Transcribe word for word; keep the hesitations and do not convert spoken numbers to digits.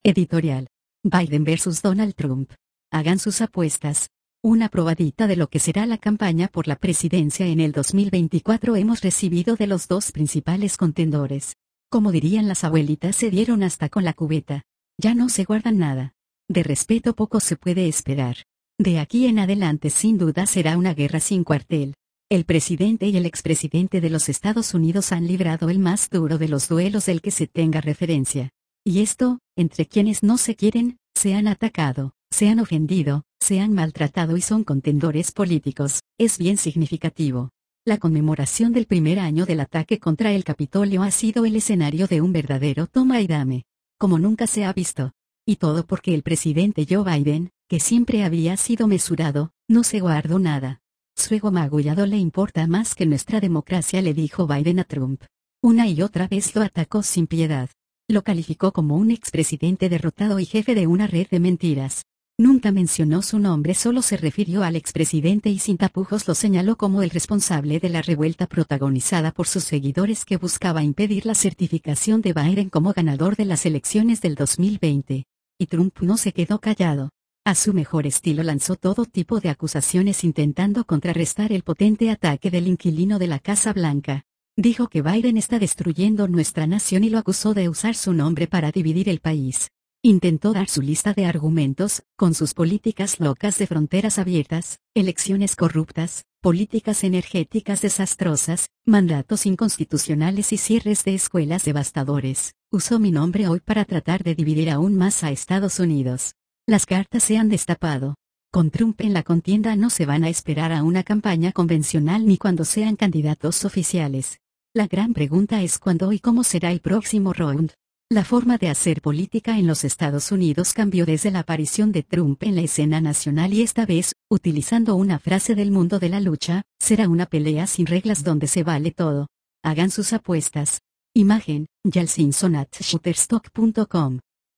Editorial. Biden versus Donald Trump. Hagan sus apuestas. Una probadita de lo que será la campaña por la presidencia en el dos mil veinticuatro hemos recibido de los dos principales contendores. Como dirían las abuelitas, se dieron hasta con la cubeta. Ya no se guardan nada. De respeto poco se puede esperar. De aquí en adelante sin duda será una guerra sin cuartel. El presidente y el expresidente de los Estados Unidos han librado el más duro de los duelos del que se tenga referencia. Y esto, entre quienes no se quieren, se han atacado, se han ofendido, se han maltratado y son contendores políticos, es bien significativo. La conmemoración del primer año del ataque contra el Capitolio ha sido el escenario de un verdadero toma y dame, como nunca se ha visto. Y todo porque el presidente Joe Biden, que siempre había sido mesurado, no se guardó nada. Su ego magullado le importa más que nuestra democracia, le dijo Biden a Trump. Una y otra vez lo atacó sin piedad. Lo calificó como un expresidente derrotado y jefe de una red de mentiras. Nunca mencionó su nombre, solo se refirió al expresidente y sin tapujos lo señaló como el responsable de la revuelta protagonizada por sus seguidores que buscaba impedir la certificación de Biden como ganador de las elecciones del dos mil veinte. Y Trump no se quedó callado. A su mejor estilo lanzó todo tipo de acusaciones intentando contrarrestar el potente ataque del inquilino de la Casa Blanca. Dijo que Biden está destruyendo nuestra nación y lo acusó de usar su nombre para dividir el país. Intentó dar su lista de argumentos, con sus políticas locas de fronteras abiertas, elecciones corruptas, políticas energéticas desastrosas, mandatos inconstitucionales y cierres de escuelas devastadores. Usó mi nombre hoy para tratar de dividir aún más a Estados Unidos. Las cartas se han destapado. Con Trump en la contienda no se van a esperar a una campaña convencional ni cuando sean candidatos oficiales. La gran pregunta es cuándo y cómo será el próximo round. La forma de hacer política en los Estados Unidos cambió desde la aparición de Trump en la escena nacional y esta vez, utilizando una frase del mundo de la lucha, será una pelea sin reglas donde se vale todo. Hagan sus apuestas. Imagen, Yal Simpson at shutterstock punto com.